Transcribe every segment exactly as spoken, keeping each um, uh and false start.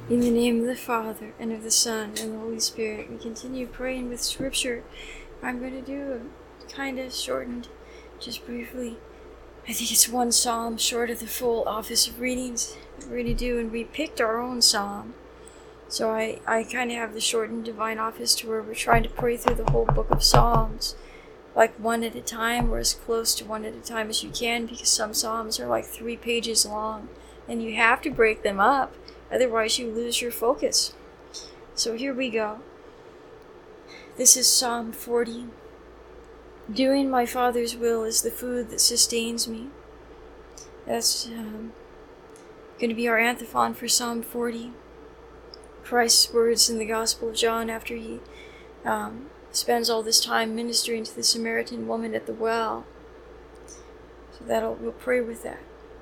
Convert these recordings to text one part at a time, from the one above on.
In the name of the Father, and of the Son, and the Holy Spirit, we continue praying with Scripture. I'm going to do a kind of shortened, just briefly. I think it's one psalm short of the full office of readings that we're going to do, and we picked our own psalm. So I, I kind of have the shortened divine office to where we're trying to pray through the whole book of Psalms, like one at a time, or as close to one at a time as you can, because some psalms are like three pages long, and you have to break them up. Otherwise, you lose your focus. So here we go. This is Psalm forty. Doing my Father's will is the food that sustains me. That's um, going to be our antiphon for Psalm forty. Christ's words in the Gospel of John after he um, spends all this time ministering to the Samaritan woman at the well. So that'll we'll pray with that.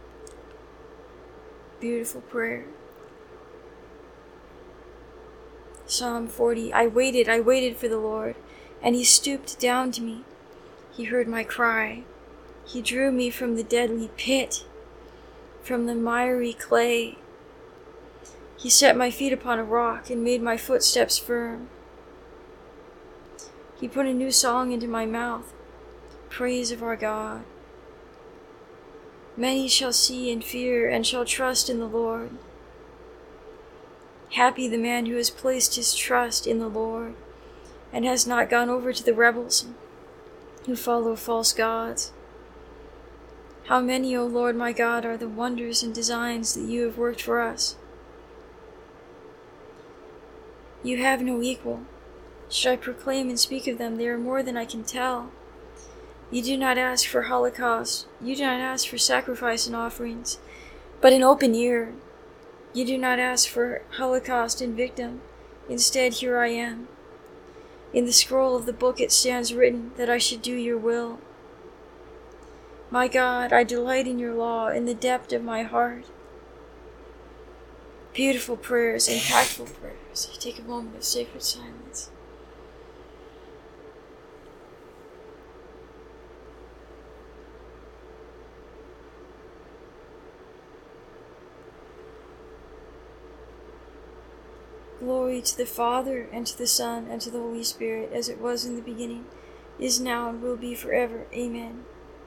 Beautiful prayer. Psalm forty. I waited, I waited for the Lord, and he stooped down to me. He heard my cry. He drew me from the deadly pit, from the miry clay. He set my feet upon a rock and made my footsteps firm. He put a new song into my mouth, praise of our God. Many shall see and fear and shall trust in the Lord. Happy the man who has placed his trust in the Lord and has not gone over to the rebels who follow false gods. How many, O Lord my God, are the wonders and designs that you have worked for us? You have no equal. Should I proclaim and speak of them? They are more than I can tell. You do not ask for holocaust. You do not ask for sacrifice and offerings, but an open ear. You do not ask for holocaust and victim. Instead, here I am. In the scroll of the book it stands written that I should do your will. My God, I delight in your law in the depth of my heart. Beautiful prayers, impactful prayers. Take a moment of sacred silence. Glory to the Father, and to the Son, and to the Holy Spirit, as it was in the beginning, is now, and will be forever. Amen.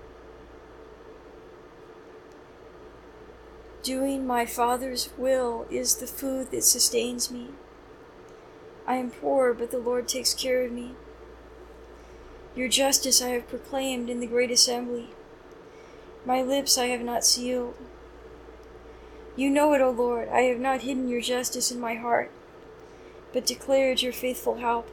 Doing my Father's will is the food that sustains me. I am poor, but the Lord takes care of me. Your justice I have proclaimed in the great assembly. My lips I have not sealed. You know it, O Lord, I have not hidden your justice in my heart, but declared your faithful help.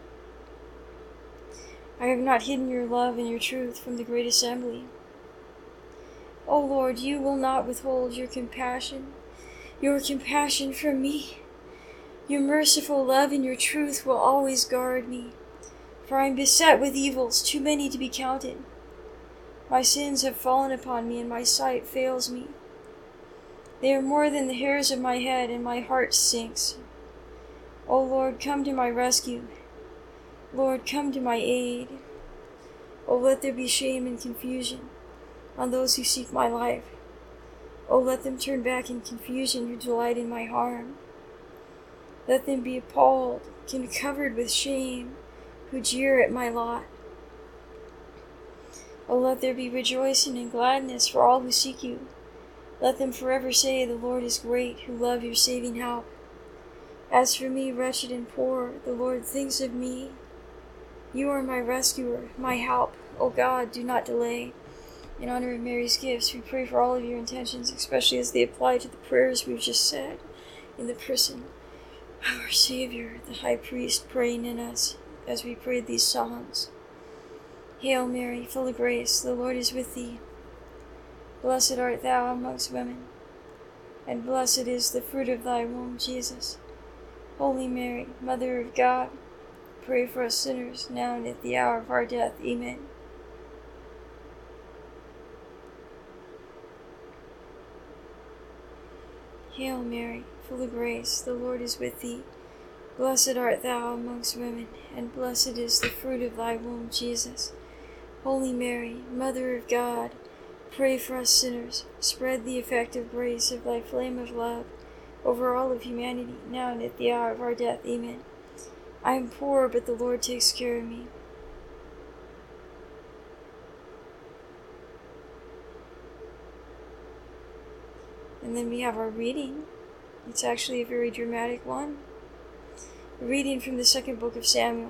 I have not hidden your love and your truth from the great assembly. O Lord, you will not withhold your compassion, your compassion from me. Your merciful love and your truth will always guard me, for I am beset with evils too many to be counted. My sins have fallen upon me, and my sight fails me. They are more than the hairs of my head, and my heart sinks. O Lord, come to my rescue. Lord, come to my aid. O let there be shame and confusion on those who seek my life. O let them turn back in confusion who delight in my harm. Let them be appalled and covered with shame who jeer at my lot. O let there be rejoicing and gladness for all who seek you. Let them forever say, the Lord is great, who love your saving help. As for me, wretched and poor, the Lord thinks of me. You are my rescuer, my help. O God, do not delay. In honor of Mary's gifts, we pray for all of your intentions, especially as they apply to the prayers we've just said, in the person of our Savior, the High Priest, praying in us as we prayed these psalms. Hail Mary, full of grace, the Lord is with thee. Blessed art thou amongst women, and blessed is the fruit of thy womb, Jesus. Holy Mary, Mother of God, pray for us sinners, now and at the hour of our death. Amen. Hail Mary, full of grace, the Lord is with thee. Blessed art thou amongst women, and blessed is the fruit of thy womb, Jesus. Holy Mary, Mother of God, pray for us sinners. Spread the effective grace of thy flame of love over all of humanity, now and at the hour of our death. Amen. I am poor, but the Lord takes care of me. And then we have our reading. It's actually a very dramatic one. A reading from the second book of Samuel.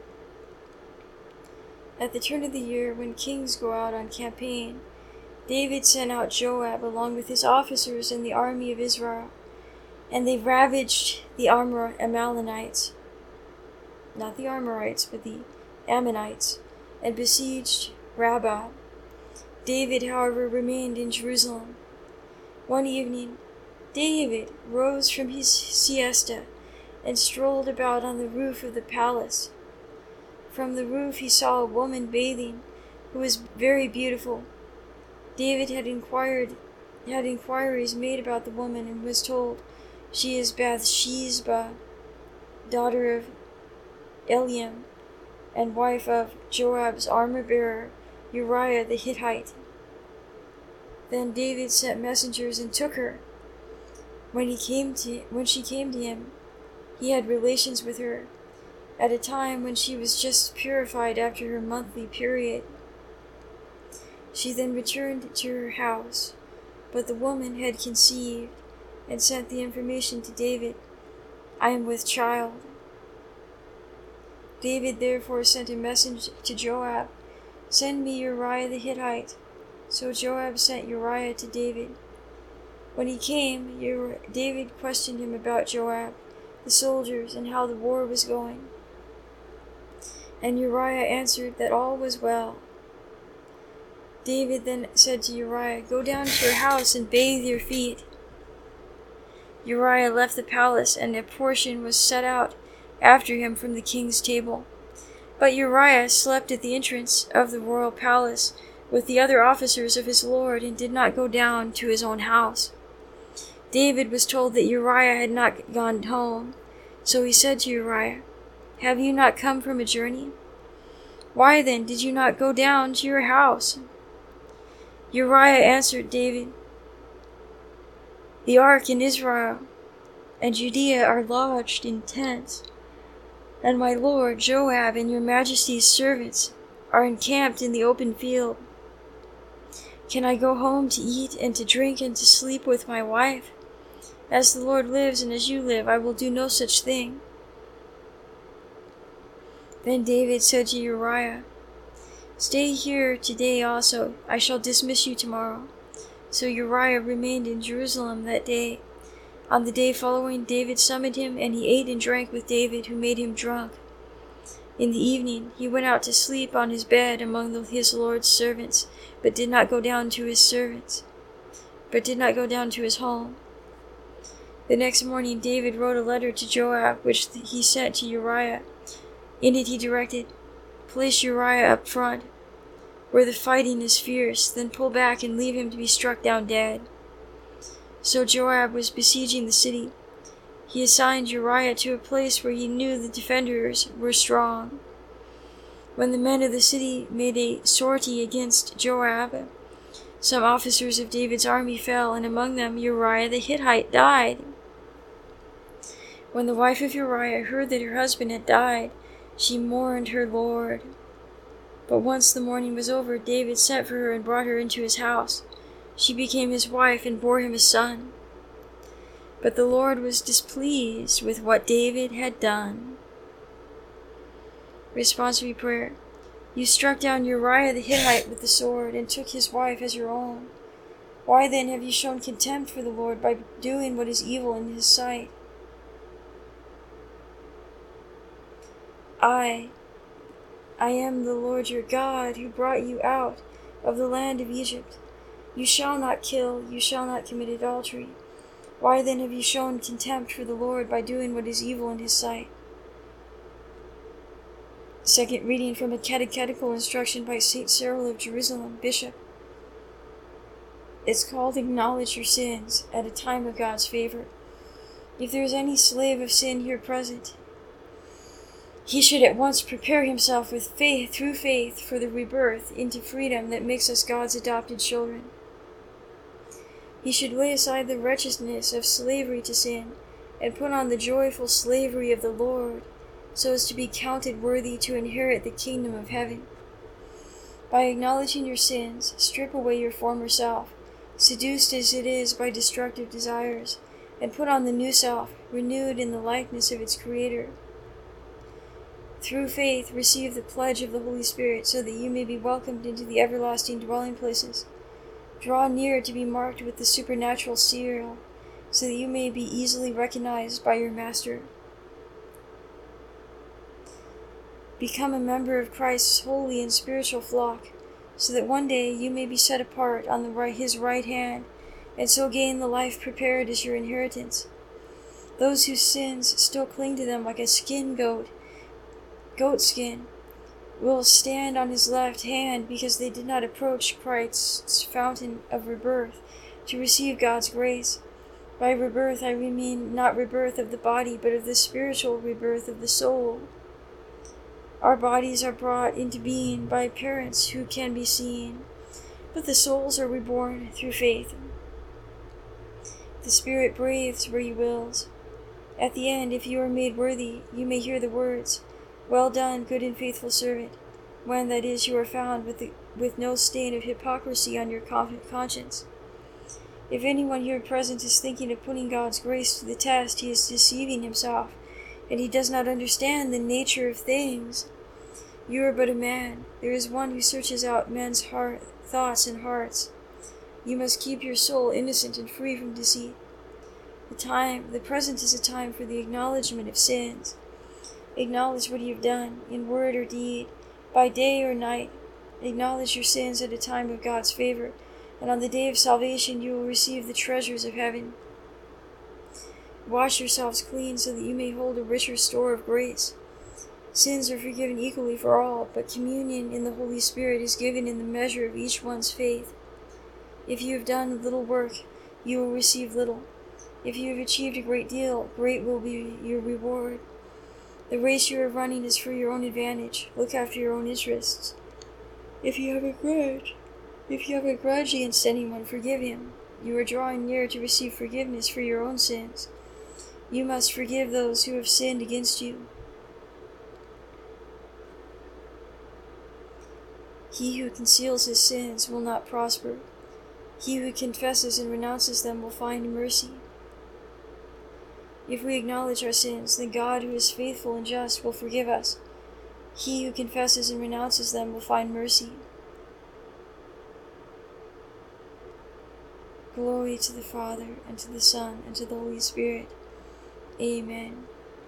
At the turn of the year, when kings go out on campaign, David sent out Joab along with his officers and the army of Israel, and they ravaged the Amor- Amalenites, not the Amorites, but the Ammonites, and besieged Rabbah. David, however, remained in Jerusalem. One evening, David rose from his siesta and strolled about on the roof of the palace. From the roof he saw a woman bathing, who was very beautiful. David had inquired, had inquiries made about the woman, and was told, "She is Bathsheba, daughter of Eliam, and wife of Joab's armor-bearer Uriah the Hittite." Then David sent messengers and took her. When he came to, when she came to him, he had relations with her, at a time when she was just purified after her monthly period. She then returned to her house, but the woman had conceived, and sent the information to David, "I am with child." David therefore sent a message to Joab, "Send me Uriah the Hittite." So Joab sent Uriah to David. When he came, David questioned him about Joab, the soldiers, and how the war was going. And Uriah answered that all was well. David then said to Uriah, "Go down to your house and bathe your feet." Uriah left the palace, and a portion was set out after him from the king's table. But Uriah slept at the entrance of the royal palace with the other officers of his lord, and did not go down to his own house. David was told that Uriah had not gone home, so he said to Uriah, "Have you not come from a journey? Why then did you not go down to your house?" Uriah answered David, "The ark in Israel and Judea are lodged in tents, and my lord Joab and your majesty's servants are encamped in the open field. Can I go home to eat and to drink and to sleep with my wife? As the Lord lives and as you live, I will do no such thing." Then David said to Uriah, "Stay here today also. I shall dismiss you tomorrow." So Uriah remained in Jerusalem that day. On the day following, David summoned him, and he ate and drank with David, who made him drunk. In the evening, he went out to sleep on his bed among the, his lord's servants, but did not go down to his servants, but did not go down to his home. The next morning, David wrote a letter to Joab, which he sent to Uriah. In it he directed, "Place Uriah up front, where the fighting is fierce, then pull back and leave him to be struck down dead." So Joab was besieging the city. He assigned Uriah to a place where he knew the defenders were strong. When the men of the city made a sortie against Joab, some officers of David's army fell, and among them Uriah the Hittite died. When the wife of Uriah heard that her husband had died, she mourned her lord. But once the mourning was over, David sent for her and brought her into his house. She became his wife and bore him a son. But the Lord was displeased with what David had done. Responsory prayer. You struck down Uriah the Hittite with the sword, and took his wife as your own. Why then have you shown contempt for the Lord by doing what is evil in his sight? I, I am the Lord your God, who brought you out of the land of Egypt. You shall not kill, you shall not commit adultery. Why then have you shown contempt for the Lord by doing what is evil in his sight? Second reading from a catechetical instruction by Saint Cyril of Jerusalem, Bishop. It's called Acknowledge Your Sins at a Time of God's Favor. If there is any slave of sin here present, he should at once prepare himself with faith, through faith, for the rebirth into freedom that makes us God's adopted children. He should lay aside the wretchedness of slavery to sin, and put on the joyful slavery of the Lord, so as to be counted worthy to inherit the kingdom of heaven. By acknowledging your sins, strip away your former self, seduced as it is by destructive desires, and put on the new self, renewed in the likeness of its Creator. Through faith, receive the pledge of the Holy Spirit, so that you may be welcomed into the everlasting dwelling places. Draw near to be marked with the supernatural seal, so that you may be easily recognized by your Master. Become a member of Christ's holy and spiritual flock, so that one day you may be set apart on the right, his right hand, and so gain the life prepared as your inheritance. Those whose sins still cling to them like a skin goat, goat skin, will stand on his left hand because they did not approach Christ's fountain of rebirth to receive God's grace. By rebirth I mean not rebirth of the body, but of the spiritual rebirth of the soul. Our bodies are brought into being by parents who can be seen, but the souls are reborn through faith. The Spirit breathes where he wills. At the end, if you are made worthy, you may hear the words, "Well done, good and faithful servant," when, that is, you are found with, the, with no stain of hypocrisy on your conscience. If anyone here present is thinking of putting God's grace to the test, he is deceiving himself, and he does not understand the nature of things. You are but a man. There is one who searches out men's heart, thoughts and hearts. You must keep your soul innocent and free from deceit. The time, the present is a time for the acknowledgement of sins. Acknowledge what you have done, in word or deed, by day or night. Acknowledge your sins at a time of God's favor, and on the day of salvation you will receive the treasures of heaven. Wash yourselves clean so that you may hold a richer store of grace. Sins are forgiven equally for all, but communion in the Holy Spirit is given in the measure of each one's faith. If you have done little work, you will receive little. If you have achieved a great deal, great will be your reward. The race you are running is for your own advantage. Look after your own interests. If you have a grudge, if you have a grudge against anyone, forgive him. You are drawing near to receive forgiveness for your own sins. You must forgive those who have sinned against you. He who conceals his sins will not prosper. He who confesses and renounces them will find mercy. If we acknowledge our sins, then God, who is faithful and just, will forgive us. He who confesses and renounces them will find mercy. Glory to the Father, and to the Son, and to the Holy Spirit. Amen.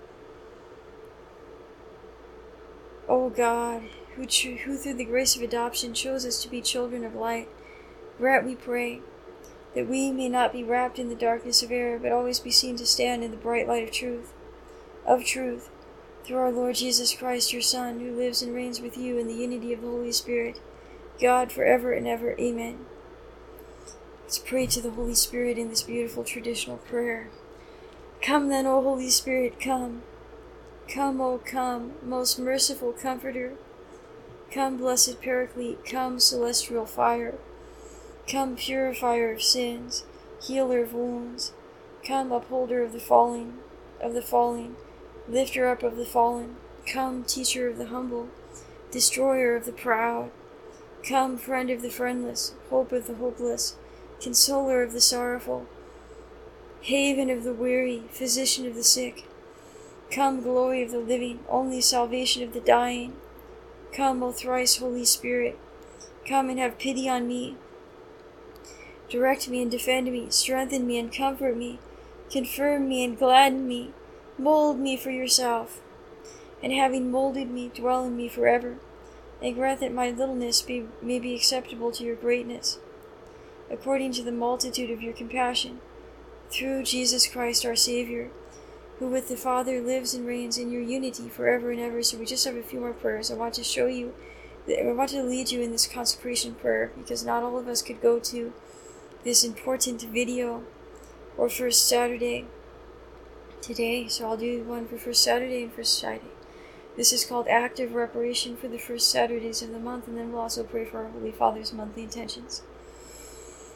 O God, who, tr- who through the grace of adoption chose us to be children of light, grant, we pray, that we may not be wrapped in the darkness of error, but always be seen to stand in the bright light of truth, of truth, through our Lord Jesus Christ, your Son, who lives and reigns with you in the unity of the Holy Spirit, God, forever and ever. Amen. Let's pray to the Holy Spirit in this beautiful traditional prayer. Come then, O Holy Spirit, come. Come, O come, most merciful Comforter. Come, blessed Paraclete. Come, celestial fire. Come, purifier of sins, healer of wounds. Come, upholder of the falling, of the falling, lifter up of the fallen. Come, teacher of the humble, destroyer of the proud. Come, friend of the friendless, hope of the hopeless, consoler of the sorrowful, haven of the weary, physician of the sick. Come, glory of the living, only salvation of the dying. Come, O thrice Holy Spirit, come and have pity on me. Direct me and defend me, strengthen me and comfort me, confirm me and gladden me, mold me for yourself, and having molded me, dwell in me forever, and grant that my littleness be, may be acceptable to your greatness, according to the multitude of your compassion, through Jesus Christ our Savior, who with the Father lives and reigns in your unity forever and ever. So we just have a few more prayers. I want to show you, that I want to lead you in this consecration prayer, because not all of us could go to this important video or First Saturday today. So I'll do one for First Saturday and First Friday. This is called Active Reparation for the first Saturdays of the month, and then we'll also pray for our Holy Father's monthly intentions.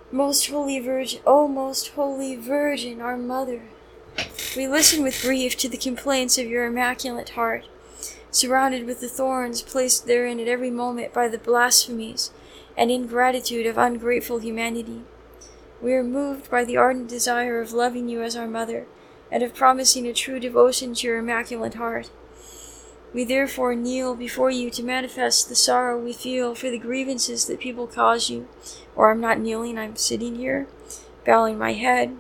Most Holy Virgin, O most Holy Virgin, our Mother, we listen with grief to the complaints of your Immaculate Heart, surrounded with the thorns placed therein at every moment by the blasphemies and ingratitude of ungrateful humanity. We are moved by the ardent desire of loving you as our Mother, and of promising a true devotion to your Immaculate Heart. We therefore kneel before you to manifest the sorrow we feel for the grievances that people cause you. Or I'm not kneeling, I'm sitting here, bowing my head,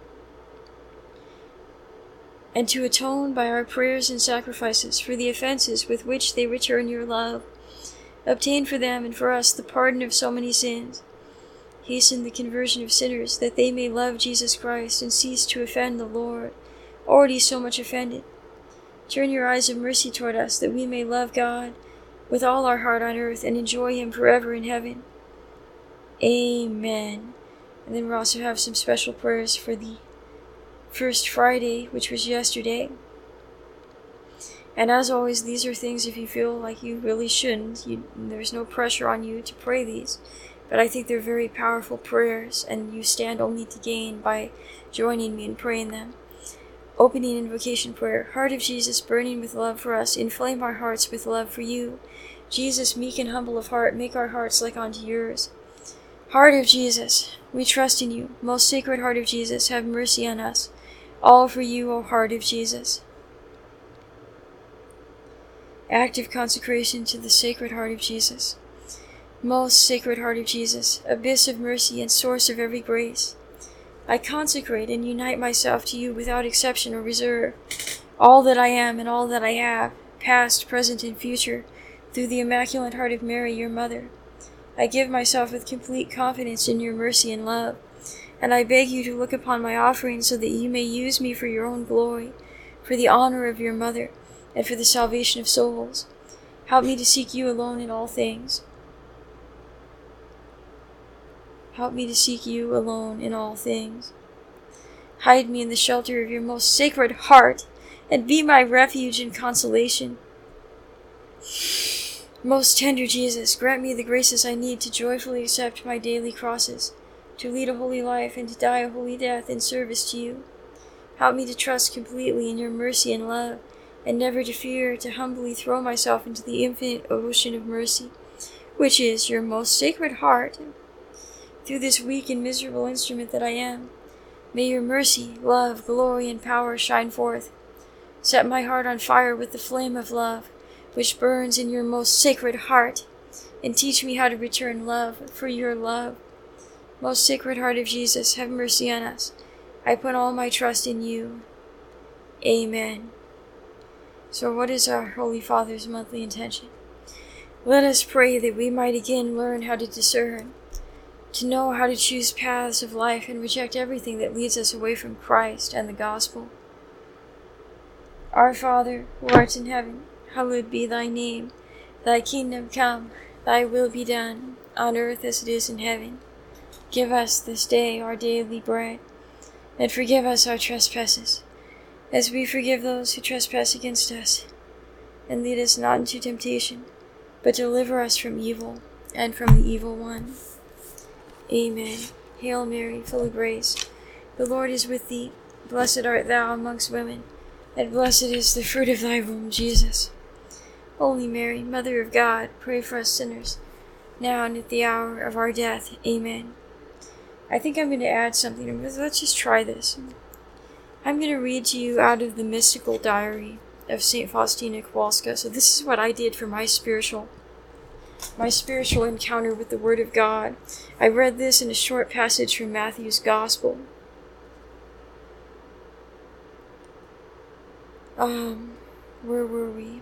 and to atone by our prayers and sacrifices for the offenses with which they return your love. Obtain for them and for us the pardon of so many sins. Hasten the conversion of sinners, that they may love Jesus Christ and cease to offend the Lord, already so much offended. Turn your eyes of mercy toward us, that we may love God with all our heart on earth and enjoy him forever in heaven. Amen. And then we'll also have some special prayers for the first Friday, which was yesterday. And as always, these are things if you feel like you really shouldn't. You, there's no pressure on you to pray these. But I think they're very powerful prayers, and you stand only to gain by joining me in praying them. Opening invocation prayer. Heart of Jesus, burning with love for us, inflame our hearts with love for you. Jesus, meek and humble of heart, make our hearts like unto yours. Heart of Jesus, we trust in you. Most Sacred Heart of Jesus, have mercy on us. All for you, O Heart of Jesus. Active consecration to the Sacred Heart of Jesus. Most Sacred Heart of Jesus, abyss of mercy and source of every grace, I consecrate and unite myself to you without exception or reserve, all that I am and all that I have, past, present, and future, through the Immaculate Heart of Mary, your Mother. I give myself with complete confidence in your mercy and love, and I beg you to look upon my offering so that you may use me for your own glory, for the honor of your Mother, and for the salvation of souls. Help me to seek you alone in all things. Help me to seek you alone in all things. Hide me in the shelter of your most sacred heart, and be my refuge and consolation. Most tender Jesus, grant me the graces I need to joyfully accept my daily crosses, to lead a holy life, and to die a holy death in service to you. Help me to trust completely in your mercy and love, and never to fear to humbly throw myself into the infinite ocean of mercy, which is your most sacred heart. Through this weak and miserable instrument that I am, may your mercy, love, glory, and power shine forth. Set my heart on fire with the flame of love, which burns in your most sacred heart, and teach me how to return love for your love. Most Sacred Heart of Jesus, have mercy on us. I put all my trust in you. Amen. So what is our Holy Father's monthly intention? Let us pray that we might again learn how to discern, to know how to choose paths of life and reject everything that leads us away from Christ and the gospel. Our Father, who art in heaven, hallowed be thy name. Thy kingdom come, thy will be done, on earth as it is in heaven. Give us this day our daily bread, and forgive us our trespasses, as we forgive those who trespass against us. And lead us not into temptation, but deliver us from evil, and from the evil one. Amen. Hail Mary, full of grace, the Lord is with thee. Blessed art thou amongst women, and blessed is the fruit of thy womb, Jesus. Holy Mary, Mother of God, pray for us sinners, now and at the hour of our death. Amen. I think I'm going to add something. Let's just try this. I'm going to read to you out of the mystical diary of Saint Faustina Kowalska. So this is what I did for my spiritual my spiritual encounter with the Word of God. I read this in a short passage from Matthew's Gospel. Um, where were we?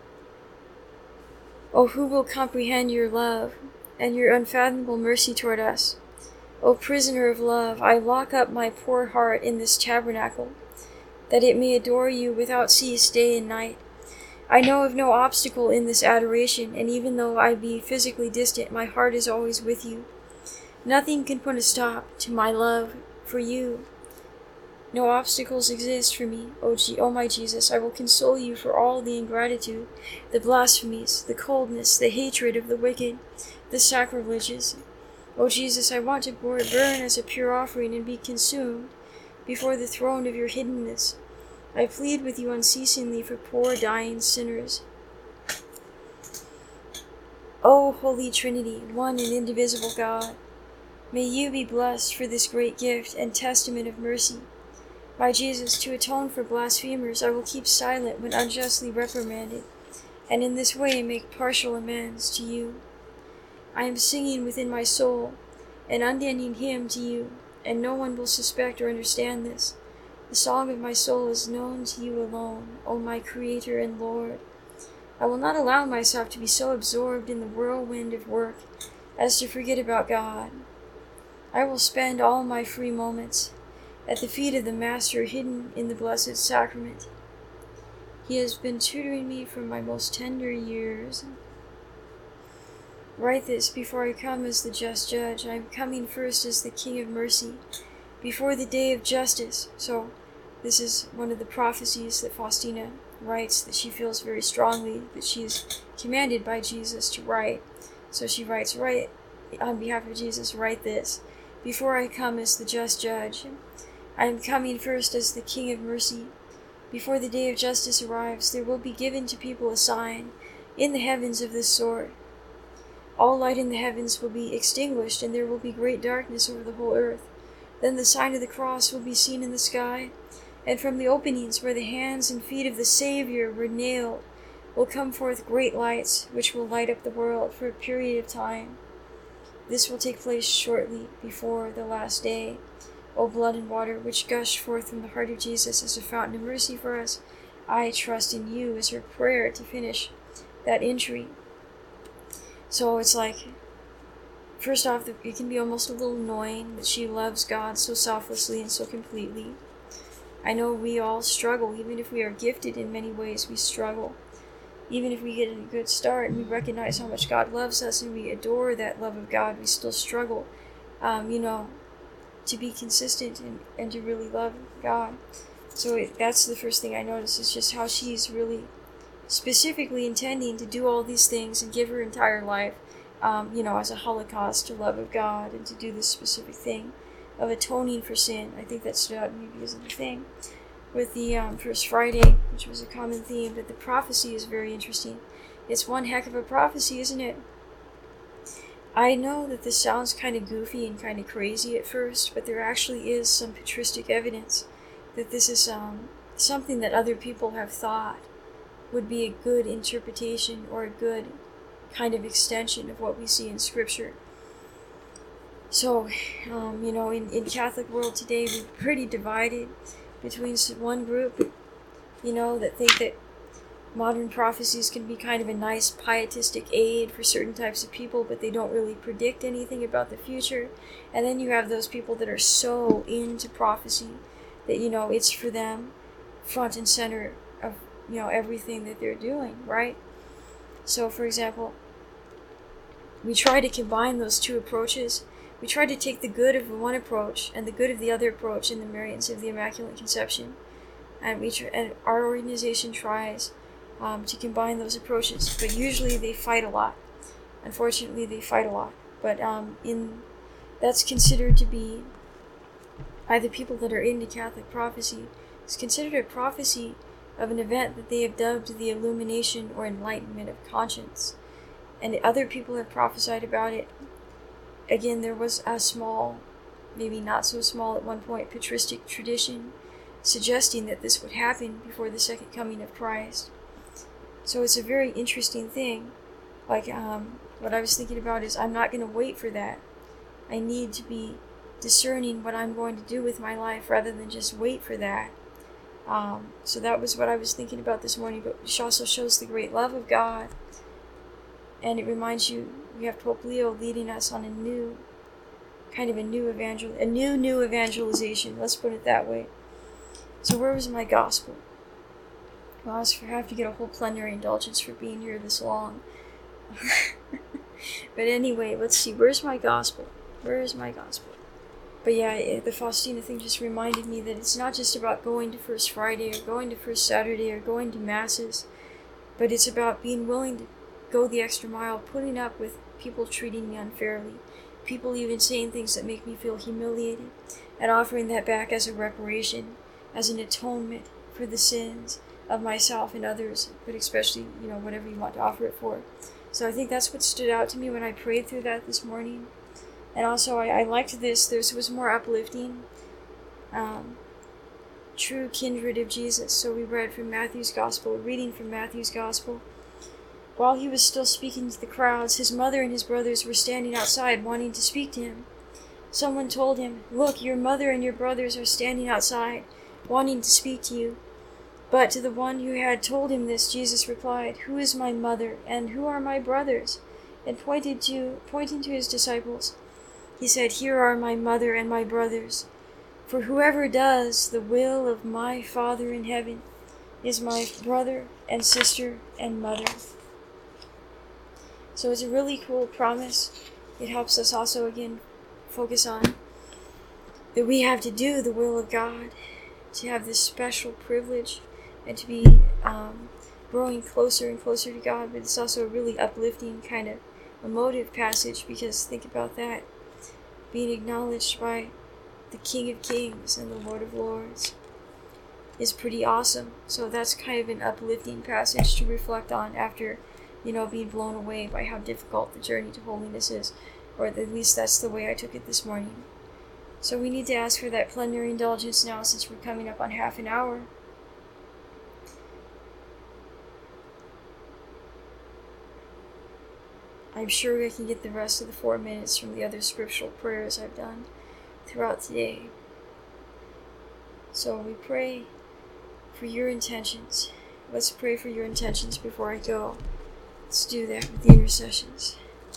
Oh, who will comprehend your love and your unfathomable mercy toward us? O prisoner of love, I lock up my poor heart in this tabernacle, that it may adore you without cease day and night. I know of no obstacle in this adoration, and even though I be physically distant, my heart is always with you. Nothing can put a stop to my love for you. No obstacles exist for me, O, G- o my Jesus. I will console you for all the ingratitude, the blasphemies, the coldness, the hatred of the wicked, the sacrileges, O Jesus, I want to burn as a pure offering and be consumed before the throne of your hiddenness. I plead with you unceasingly for poor dying sinners. O Holy Trinity, one and indivisible God, may you be blessed for this great gift and testament of mercy. By Jesus, to atone for blasphemers, I will keep silent when unjustly reprimanded, and in this way make partial amends to you. I am singing within my soul an unending hymn to you, and no one will suspect or understand this. The song of my soul is known to you alone, O my Creator and Lord. I will not allow myself to be so absorbed in the whirlwind of work as to forget about God. I will spend all my free moments at the feet of the Master hidden in the Blessed Sacrament. He has been tutoring me from my most tender years. Write this before I come as the just judge. I am coming first as the King of mercy, before the day of justice. So this is one of the prophecies that Faustina writes, that she feels very strongly that she is commanded by Jesus to write. So she writes, write on behalf of Jesus, write this. Before I come as the just judge, I am coming first as the King of mercy. Before the day of justice arrives, there will be given to people a sign in the heavens of this sort. All light in the heavens will be extinguished, and there will be great darkness over the whole earth. Then the sign of the cross will be seen in the sky, and from the openings where the hands and feet of the Savior were nailed will come forth great lights, which will light up the world for a period of time. This will take place shortly before the last day. O blood and water, which gushed forth from the heart of Jesus as a fountain of mercy for us, I trust in you as her prayer to finish that entry. So it's like, first off, it can be almost a little annoying that she loves God so selflessly and so completely. I know we all struggle, even if we are gifted in many ways, we struggle. Even if we get a good start and we recognize how much God loves us and we adore that love of God, we still struggle, um, you know, to be consistent and, and to really love God. So it, that's the first thing I notice, is just how she's really specifically intending to do all these things and give her entire life, um, you know, as a holocaust to love of God, and to do this specific thing of atoning for sin. I think that stood out to me because of the thing with the um, First Friday, which was a common theme, but the prophecy is very interesting. It's one heck of a prophecy, isn't it? I know that this sounds kind of goofy and kind of crazy at first, but there actually is some patristic evidence that this is um, something that other people have thought would be a good interpretation or a good kind of extension of what we see in Scripture. So, um, you know, in, in Catholic world today, we're pretty divided between one group, you know, that think that modern prophecies can be kind of a nice pietistic aid for certain types of people, but they don't really predict anything about the future. And then you have those people that are so into prophecy that, you know, it's for them front and center of, you know, everything that they're doing, right? So, for example, we try to combine those two approaches. We try to take the good of one approach and the good of the other approach in the Marians of the Immaculate Conception. And we tr- and our organization tries um, to combine those approaches, but usually they fight a lot. Unfortunately, they fight a lot. But um, in that's considered to be, by the people that are into Catholic prophecy, it's considered a prophecy of an event that they have dubbed the illumination or enlightenment of conscience. And other people have prophesied about it. Again, there was a small, maybe not so small at one point, patristic tradition suggesting that this would happen before the second coming of Christ. So it's a very interesting thing. Like, um, what I was thinking about is, I'm not going to wait for that. I need to be discerning what I'm going to do with my life rather than just wait for that. Um, so that was what I was thinking about this morning, but she also shows the great love of God. And it reminds you, we have Pope Leo leading us on a new, kind of a new evangel, a new, new evangelization. Let's put it that way. So where was my gospel? Well, I have to get a whole plenary indulgence for being here this long. But anyway, let's see. Where's my gospel? Where is my gospel? But yeah, the Faustina thing just reminded me that it's not just about going to First Friday or going to First Saturday or going to Masses, but it's about being willing to go the extra mile, putting up with people treating me unfairly, people even saying things that make me feel humiliated, and offering that back as a reparation, as an atonement for the sins of myself and others, but especially, you know, whatever you want to offer it for. So I think that's what stood out to me when I prayed through that this morning. And also, I, I liked this. This was more uplifting. Um, true kindred of Jesus. So we read from Matthew's Gospel, reading from Matthew's Gospel. While he was still speaking to the crowds, his mother and his brothers were standing outside wanting to speak to him. Someone told him, "Look, your mother and your brothers are standing outside, wanting to speak to you." But to the one who had told him this, Jesus replied, "Who is my mother, and who are my brothers?" And pointed to, pointing to his disciples, he said, "Here are my mother and my brothers. For whoever does the will of my Father in heaven is my brother and sister and mother." So it's a really cool promise. It helps us also, again, focus on that we have to do the will of God, to have this special privilege, and to be um, growing closer and closer to God. But it's also a really uplifting kind of emotive passage, because think about that. Being acknowledged by the King of Kings and the Lord of Lords is pretty awesome. So that's kind of an uplifting passage to reflect on after, you know, being blown away by how difficult the journey to holiness is. Or at least that's the way I took it this morning. So we need to ask for that plenary indulgence now, since we're coming up on half an hour. I'm sure I can get the rest of the four minutes from the other scriptural prayers I've done throughout today. So we pray for your intentions. Let's pray for your intentions before I go. Let's do that with the intercessions.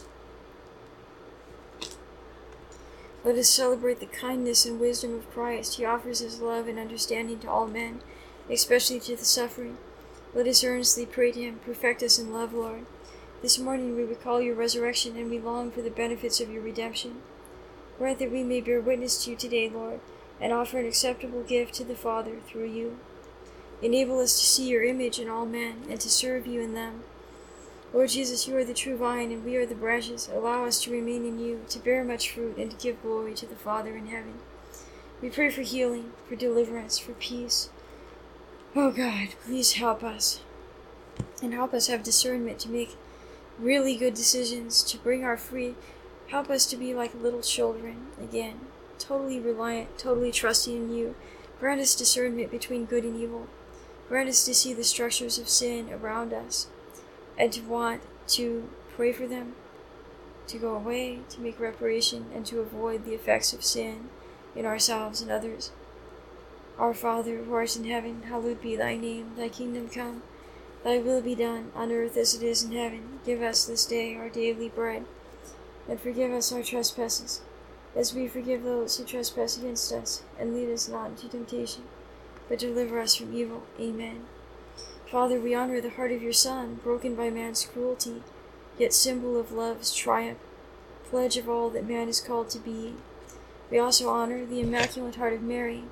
Let us celebrate the kindness and wisdom of Christ. He offers his love and understanding to all men, especially to the suffering. Let us earnestly pray to him, "Perfect us in love, Lord." This morning we recall your resurrection, and we long for the benefits of your redemption. Grant that we may bear witness to you today, Lord, and offer an acceptable gift to the Father through you. Enable us to see your image in all men, and to serve you in them. Lord Jesus, you are the true vine, and we are the branches. Allow us to remain in you, to bear much fruit, and to give glory to the Father in heaven. We pray for healing, for deliverance, for peace. Oh God, please help us. And help us have discernment to make really good decisions, to bring our free. Help us to be like little children, again, totally reliant, totally trusting in you. Grant us discernment between good and evil. Grant us to see the structures of sin around us, and to want to pray for them, to go away, to make reparation, and to avoid the effects of sin in ourselves and others. Our Father, who art in heaven, hallowed be thy name. Thy kingdom come, thy will be done, on earth as it is in heaven. Give us this day our daily bread, and forgive us our trespasses, as we forgive those who trespass against us. And lead us not into temptation, but deliver us from evil. Amen. Father, we honor the heart of your Son, broken by man's cruelty, yet symbol of love's triumph, pledge of all that man is called to be. We also honor the Immaculate Heart of Mary,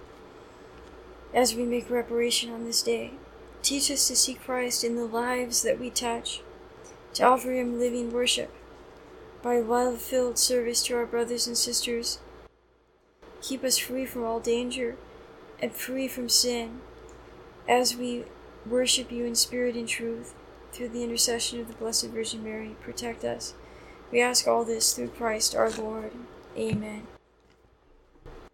as we make reparation on this day. Teach us to see Christ in the lives that we touch, to offer him living worship, by love-filled service to our brothers and sisters. Keep us free from all danger, and free from sin, as we worship you in spirit and truth. Through the intercession of the Blessed Virgin Mary, protect us. We ask all this through Christ our Lord. Amen.